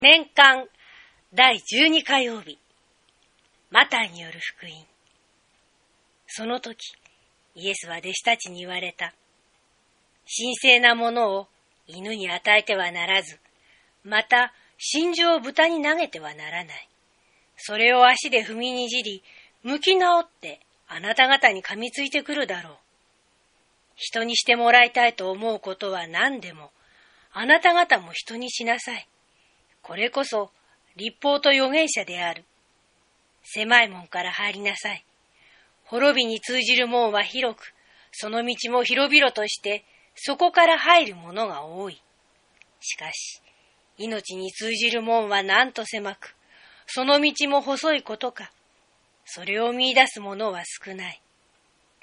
年間第12火曜日、マタイによる福音。その時、イエスは弟子たちに言われた。神聖なものを犬に与えてはならず、また真珠を豚に投げてはならない。それを足で踏みにじり、向き直ってあなた方に噛みついてくるだろう。人にしてもらいたいと思うことは何でも、あなた方も人にしなさい。これこそ律法と預言者である。狭い門から入りなさい。滅びに通じる門は広く、その道も広々として、そこから入る者が多い。しかし、命に通じる門はなんと狭く、その道も細いことか。それを見出す者は少ない。